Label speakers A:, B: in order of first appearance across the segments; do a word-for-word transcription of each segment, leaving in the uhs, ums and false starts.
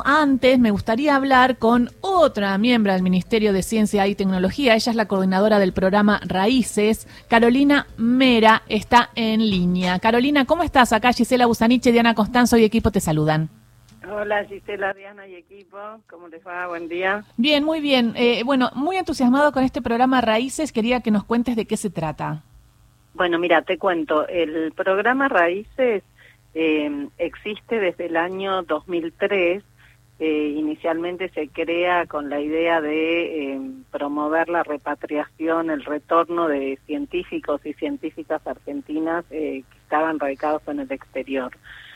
A: antes me gustaría hablar con otra miembro del Ministerio de Ciencia y Tecnología. Ella es la coordinadora del programa Raíces. Carolina Mera está en línea. Carolina, ¿cómo estás? Acá Gisela Busaniche, Diana Costanzo y equipo te saludan.
B: Hola Gisela, Diana y equipo, ¿cómo les va? Buen día.
A: Bien, muy bien. Eh, bueno, muy entusiasmado con este programa Raíces. Quería que nos cuentes de qué se trata.
B: Bueno, mira, te cuento. El programa Raíces eh, existe desde el año dos mil tres. Eh, inicialmente se crea con la idea de eh, promover la repatriación, el retorno de científicos y científicas argentinas eh, que estaban radicados en el exterior.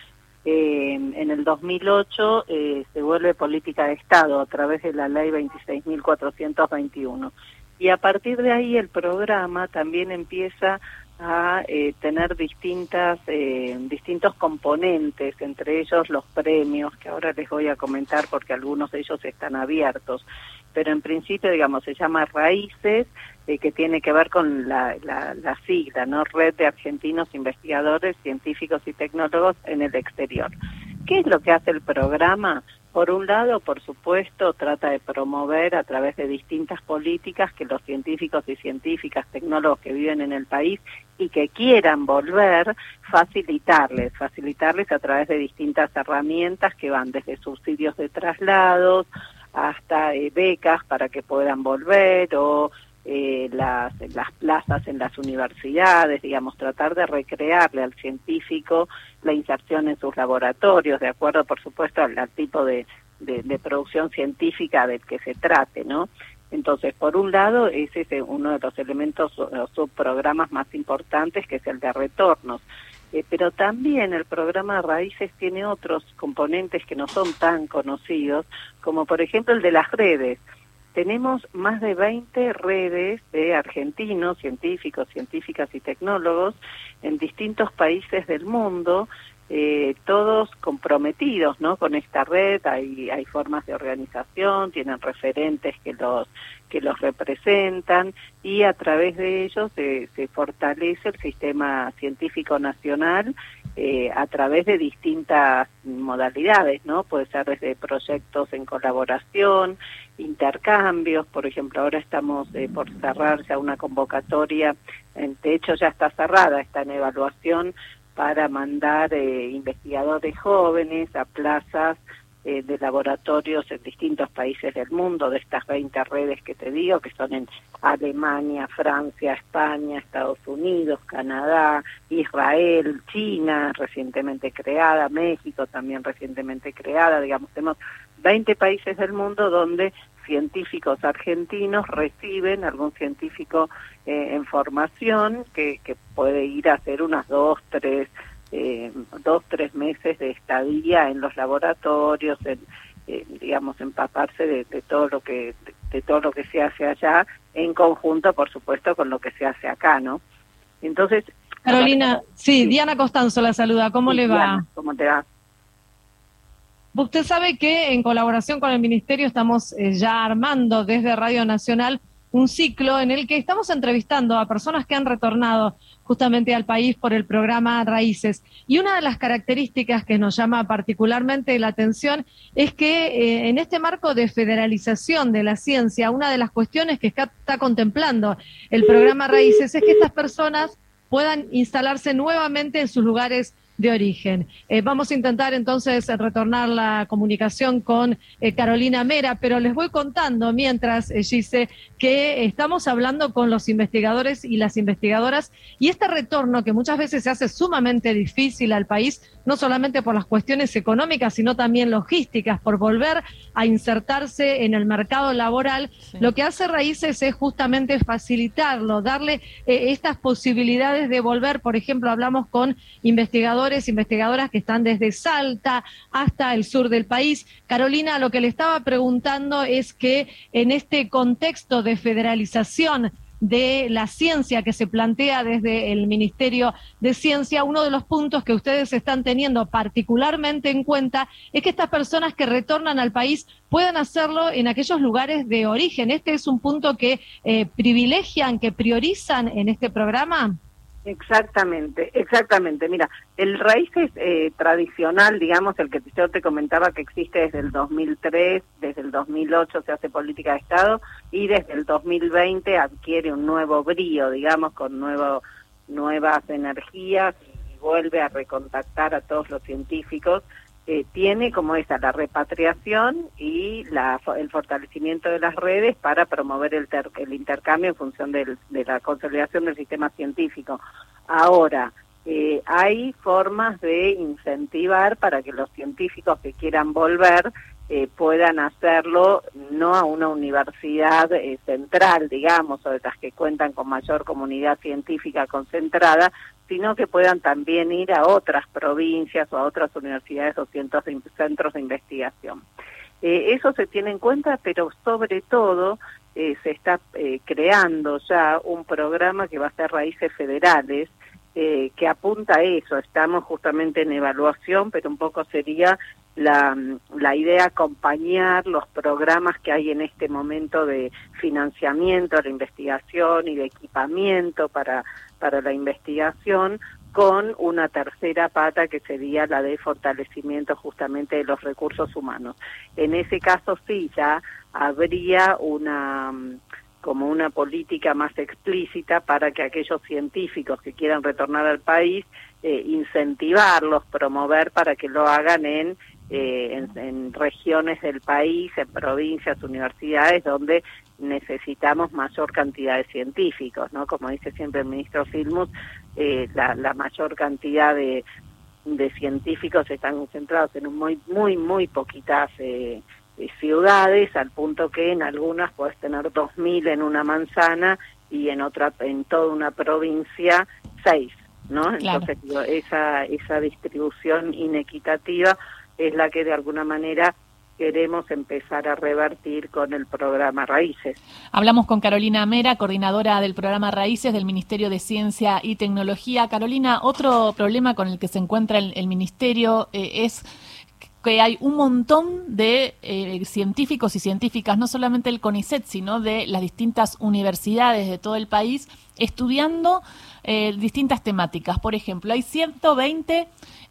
B: Eh, en el dos mil ocho eh, se vuelve política de Estado a través de la ley veintiséis mil cuatrocientos veintiuno y a partir de ahí el programa también empieza a eh, tener distintas eh, distintos componentes, entre ellos los premios, que ahora les voy a comentar porque algunos de ellos están abiertos, pero en principio, digamos, se llama Raíces, eh, que tiene que ver con la, la, la sigla, ¿no? Red de Argentinos Investigadores, Científicos y Tecnólogos en el Exterior. ¿Qué es lo que hace el programa? Por un lado, por supuesto, trata de promover a través de distintas políticas que los científicos y científicas, tecnólogos que viven en el país y que quieran volver, facilitarles, facilitarles a través de distintas herramientas que van desde subsidios de traslados hasta eh, becas para que puedan volver o eh, las, las plazas en las universidades, digamos, tratar de recrearle al científico la inserción en sus laboratorios, de acuerdo, por supuesto, al, al tipo de, de, de producción científica del que se trate, ¿no? Entonces, por un lado, ese es uno de los elementos, los subprogramas más importantes, que es el de retornos. Eh, pero también el programa Raíces tiene otros componentes que no son tan conocidos, como por ejemplo el de las redes. Tenemos más de veinte redes de argentinos, científicos, científicas y tecnólogos en distintos países del mundo, eh, todos comprometidos, ¿no? Con esta red. Hay, hay formas de organización, tienen referentes que los que los representan y a través de ellos se, se fortalece el sistema científico nacional eh, a través de distintas modalidades, ¿no? Puede ser desde proyectos en colaboración, intercambios, por ejemplo, ahora estamos eh, por cerrar ya una convocatoria, de hecho ya está cerrada, está en evaluación para mandar eh, investigadores jóvenes a plazas eh, de laboratorios en distintos países del mundo, de estas veinte redes que te digo, que son en Alemania, Francia, España, Estados Unidos, Canadá, Israel, China, recientemente creada, México también recientemente creada, digamos, tenemos veinte países del mundo donde científicos argentinos reciben algún científico eh, en formación que, que puede ir a hacer unas dos, tres, eh, dos, tres meses de estadía en los laboratorios, en, eh, digamos, empaparse de, de todo lo que de, de todo lo que se hace allá, en conjunto, por supuesto, con lo que se hace acá, ¿no? Entonces,
C: Carolina, sí, sí. Diana Costanzo la saluda, ¿cómo
B: sí,
C: le va?
B: Diana, ¿cómo te va?
C: Usted sabe que en colaboración con el Ministerio estamos eh, ya armando desde Radio Nacional un ciclo en el que estamos entrevistando a personas que han retornado justamente al país por el programa Raíces. Y una de las características que nos llama particularmente la atención es que eh, en este marco de federalización de la ciencia, una de las cuestiones que está, está contemplando el programa Raíces es que estas personas puedan instalarse nuevamente en sus lugares de origen. Eh, vamos a intentar entonces retornar la comunicación con eh, Carolina Mera, pero les voy contando mientras, eh, Gise, que estamos hablando con los investigadores y las investigadoras y este retorno que muchas veces se hace sumamente difícil al país, no solamente por las cuestiones económicas, sino también logísticas, por volver a insertarse en el mercado laboral, sí. Lo que hace Raíces es justamente facilitarlo, darle eh, estas posibilidades de volver. Por ejemplo, hablamos con investigadores, investigadoras que están desde Salta hasta el sur del país. Carolina, lo que le estaba preguntando es que en este contexto de federalización de la ciencia que se plantea desde el Ministerio de Ciencia, uno de los puntos que ustedes están teniendo particularmente en cuenta es que estas personas que retornan al país puedan hacerlo en aquellos lugares de origen. ¿Este es un punto que eh, privilegian, que priorizan en este programa?
B: Exactamente, exactamente. Mira, el Raíces eh, tradicional, digamos, el que yo te comentaba que existe desde el dos mil tres, desde el dos mil ocho se hace política de Estado y desde el dos mil veinte adquiere un nuevo brío, digamos, con nuevo, nuevas energías y vuelve a recontactar a todos los científicos. Eh, tiene como esa la repatriación y la, el fortalecimiento de las redes para promover el, ter, el intercambio en función del, de la consolidación del sistema científico. Ahora, eh, hay formas de incentivar para que los científicos que quieran volver eh, puedan hacerlo no a una universidad eh, central, digamos, o de las que cuentan con mayor comunidad científica concentrada, sino que puedan también ir a otras provincias o a otras universidades o centros de, centros de investigación. Eh, eso se tiene en cuenta, pero sobre todo eh, se está eh, creando ya un programa que va a ser Raíces Federales, eh, que apunta a eso. Estamos justamente en evaluación, pero un poco sería la, la idea acompañar los programas que hay en este momento de financiamiento de la investigación y de equipamiento para para la investigación, con una tercera pata que sería la de fortalecimiento justamente de los recursos humanos. En ese caso sí, ya habría una como una política más explícita para que aquellos científicos que quieran retornar al país, eh, incentivarlos, promover para que lo hagan en, eh, en, en regiones del país, en provincias, universidades, donde necesitamos mayor cantidad de científicos, ¿no? Como dice siempre el ministro Filmus, eh, la, la mayor cantidad de, de científicos están concentrados en un muy, muy, muy poquitas eh, ciudades, al punto que en algunas puedes tener dos mil en una manzana y en otra, en toda una provincia, seis, ¿no? Claro. Entonces, digo, esa, esa distribución inequitativa es la que de alguna manera queremos empezar a revertir con el programa Raíces.
A: Hablamos con Carolina Mera, coordinadora del programa Raíces del Ministerio de Ciencia y Tecnología. Carolina, otro problema con el que se encuentra el, el Ministerio eh, es que hay un montón de eh, científicos y científicas, no solamente del CONICET, sino de las distintas universidades de todo el país, estudiando eh, distintas temáticas. Por ejemplo, hay ciento veinte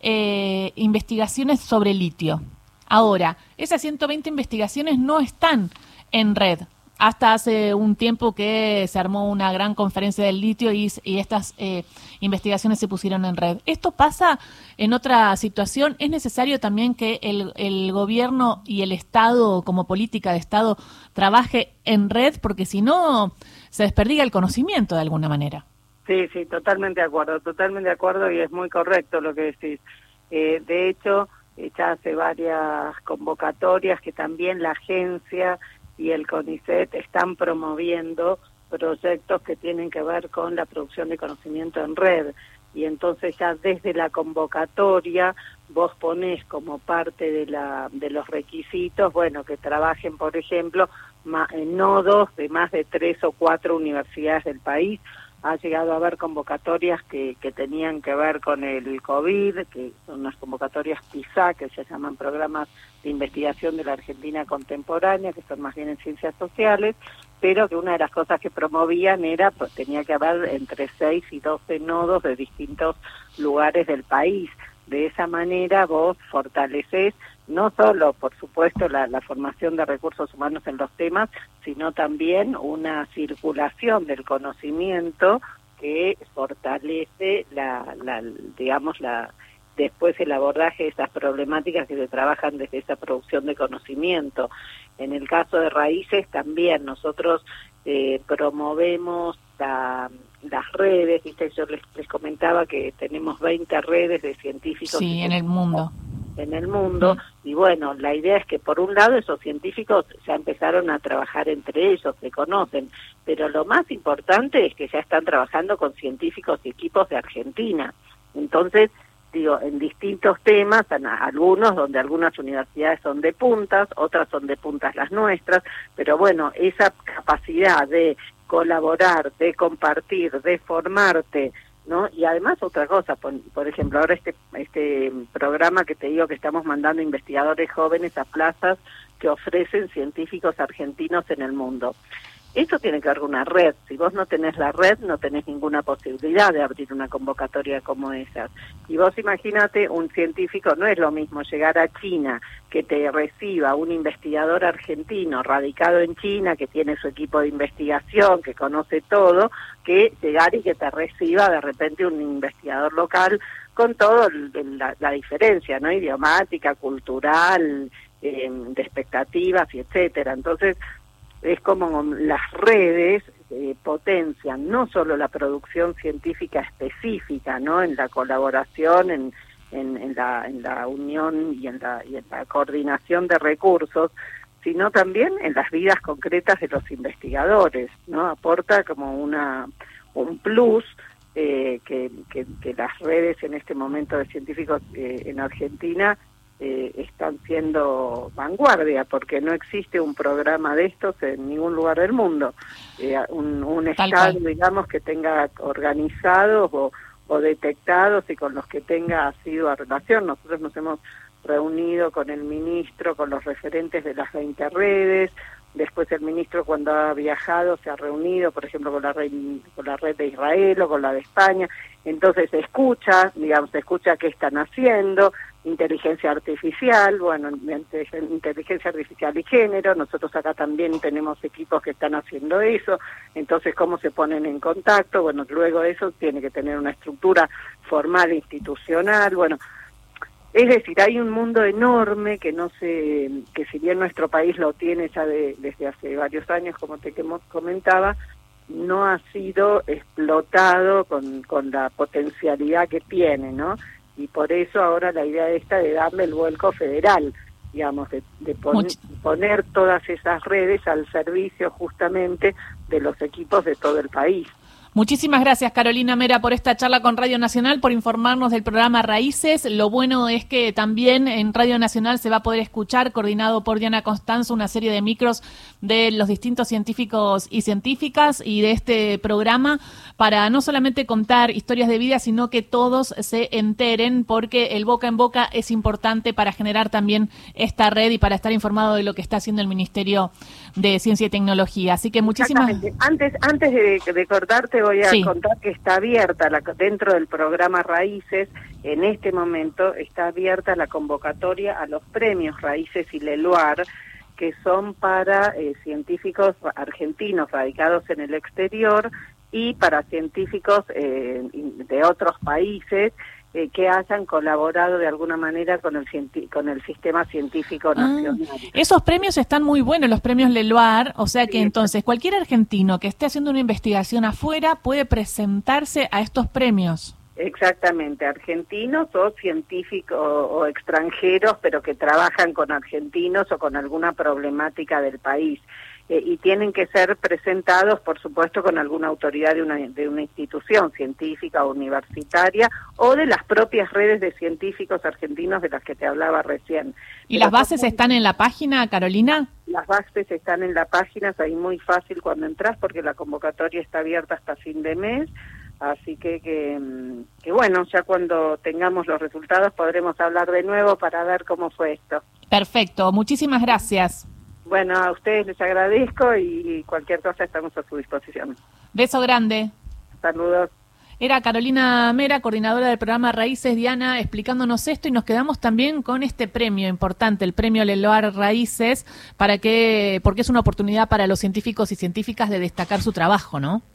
A: eh, investigaciones sobre litio. Ahora, esas ciento veinte investigaciones no están en red. Hasta hace un tiempo que se armó una gran conferencia del litio y, y estas eh, investigaciones se pusieron en red. ¿Esto pasa en otra situación? ¿Es necesario también que el, el gobierno y el Estado, como política de Estado, trabaje en red? Porque si no, se desperdiga el conocimiento de alguna manera.
B: Sí, sí, totalmente de acuerdo, totalmente de acuerdo, y es muy correcto lo que decís. Eh, de hecho, ya hace varias convocatorias que también la agencia y el CONICET están promoviendo proyectos que tienen que ver con la producción de conocimiento en red, y entonces ya desde la convocatoria vos ponés como parte de la de los requisitos, bueno, que trabajen, por ejemplo, en nodos de más de tres o cuatro universidades del país. Ha llegado a haber convocatorias que, que tenían que ver con el COVID, que son unas convocatorias PISA, que se llaman Programas de Investigación de la Argentina Contemporánea, que son más bien en ciencias sociales, pero que una de las cosas que promovían era, pues tenía que haber entre seis y doce nodos de distintos lugares del país. De esa manera vos fortalecés no solo, por supuesto, la, la formación de recursos humanos en los temas, sino también una circulación del conocimiento que fortalece la, la digamos, la después el abordaje de esas problemáticas que se trabajan desde esa producción de conocimiento. En el caso de Raíces también nosotros eh, promovemos la, las redes, ¿viste? Yo les, les comentaba que tenemos veinte redes de científicos.
A: Sí, en el mundo.
B: en el mundo, y bueno, la idea es que por un lado esos científicos ya empezaron a trabajar entre ellos, se conocen, pero lo más importante es que ya están trabajando con científicos y equipos de Argentina. Entonces, digo, en distintos temas, algunos donde algunas universidades son de puntas, otras son de puntas las nuestras, pero bueno, esa capacidad de colaborar, de compartir, de formarte, ¿no? Y además otra cosa, por, por ejemplo, ahora este este programa que te digo que estamos mandando investigadores jóvenes a plazas que ofrecen científicos argentinos en el mundo. Eso tiene que ver con una red. Si vos no tenés la red, no tenés ninguna posibilidad de abrir una convocatoria como esas. Y vos imagínate, un científico, no es lo mismo llegar a China, que te reciba un investigador argentino radicado en China, que tiene su equipo de investigación, que conoce todo, que llegar y que te reciba de repente un investigador local, con todo la, la diferencia, ¿no? Idiomática, cultural, eh, de expectativas y etcétera. Entonces, es como las redes eh, potencian no solo la producción científica específica, ¿no? En la colaboración, en, en, en, la, en la unión y en la, y en la coordinación de recursos, sino también en las vidas concretas de los investigadores, ¿no? Aporta como una un plus eh, que, que, que las redes en este momento de científicos eh, en Argentina Eh, están siendo vanguardia, porque no existe un programa de estos en ningún lugar del mundo, eh, un, un estado, digamos, que tenga organizados o, o detectados y con los que tenga asidua relación. Nosotros nos hemos reunido con el ministro, con los referentes de las veinte redes. Después el ministro, cuando ha viajado, se ha reunido, por ejemplo, con la red, con la red de Israel o con la de España. Entonces escucha, digamos, escucha qué están haciendo, inteligencia artificial, bueno, inteligencia artificial y género. Nosotros acá también tenemos equipos que están haciendo eso. Entonces, ¿cómo se ponen en contacto? Bueno, luego eso tiene que tener una estructura formal, institucional, bueno. Es decir, hay un mundo enorme que no se, que si bien nuestro país lo tiene ya de, desde hace varios años, como te comentaba, no ha sido explotado con, con la potencialidad que tiene, ¿no? Y por eso ahora la idea esta de darle el vuelco federal, digamos, de, de pon, poner todas esas redes al servicio justamente de los equipos de todo el país.
A: Muchísimas gracias, Carolina Mera, por esta charla con Radio Nacional, por informarnos del programa Raíces. Lo bueno es que también en Radio Nacional se va a poder escuchar, coordinado por Diana Constanzo, una serie de micros de los distintos científicos y científicas y de este programa, para no solamente contar historias de vida, sino que todos se enteren, porque el boca en boca es importante para generar también esta red y para estar informado de lo que está haciendo el Ministerio de Ciencia y Tecnología. Así que muchísimas...
B: Antes, antes de, de cortarte, voy a
A: sí.
B: contar que está abierta la, dentro del programa Raíces. En este momento está abierta la convocatoria a los premios Raíces y Leloir, que son para eh, científicos argentinos radicados en el exterior y para científicos eh, de otros países eh, que hayan colaborado de alguna manera con el con el sistema científico nacional.
A: Ah, esos premios están muy buenos, los premios Leloir, o sea que
B: sí,
A: entonces cualquier argentino que esté haciendo una investigación afuera puede presentarse a estos premios.
B: Exactamente, argentinos o científicos o, o extranjeros, pero que trabajan con argentinos o con alguna problemática del país. Eh, y tienen que ser presentados, por supuesto, con alguna autoridad de una, de una institución científica o universitaria o de las propias redes de científicos argentinos de las que te hablaba recién.
A: ¿Y
B: Pero
A: las bases
B: como,
A: están en la página, Carolina?
B: Las bases están en la página, es ahí muy fácil cuando entras porque la convocatoria está abierta hasta fin de mes. Así que, que, que bueno, ya cuando tengamos los resultados podremos hablar de nuevo para ver cómo fue esto.
A: Perfecto, muchísimas gracias.
B: Bueno, a ustedes les agradezco y cualquier cosa estamos a su disposición.
A: Beso grande.
B: Saludos.
A: Era Carolina Mera, coordinadora del programa Raíces, Diana, explicándonos esto, y nos quedamos también con este premio importante, el premio Leloir Raíces, para que, porque es una oportunidad para los científicos y científicas de destacar su trabajo, ¿no?